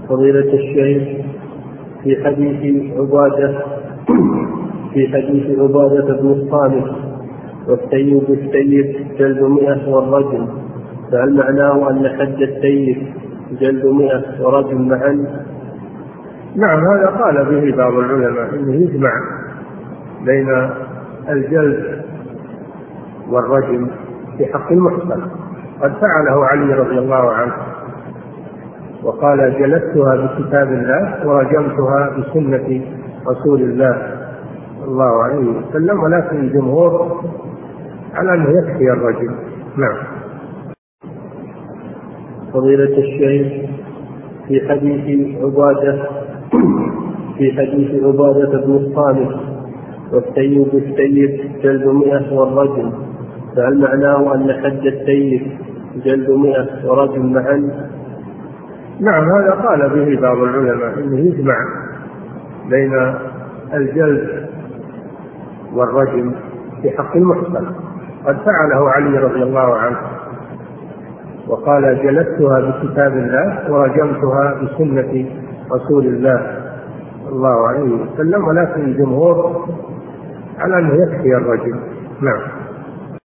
فضيلة الشيخ، في حديث عبادة بن الصامت والسيب بالسيب جلد 100 والرجم، فهل معناه أن حد السيب جلد 100 ورجم معا؟ نعم، هذا قال به بعض العلماء إنه يجمع بين الجلد والرجم في حق المحصن. قد فعله علي رضي الله عنه وقال: جلدتها بكتاب الله ورجمتها بسنة رسول الله صلى الله عليه وسلم، ولكن الجمهور على أنه يكفي الرجم. نعم. فضيلة الشيخ، في حديث عبادة بن الصامت والسيب بالسيب جلد 100 والرجم، فهل معناه أن حد السيب جلد 100 ورجم معا؟ نعم، هذا قال به بعض العلماء إنه يجمع بين الجلد والرجم في حق المحصن. قد فعله علي رضي الله عنه وقال: جلدتها بكتاب الله ورجمتها بسنة رسول الله صلى الله عليه وسلم، ولكن الجمهور على أنه يكفي الرجم. نعم.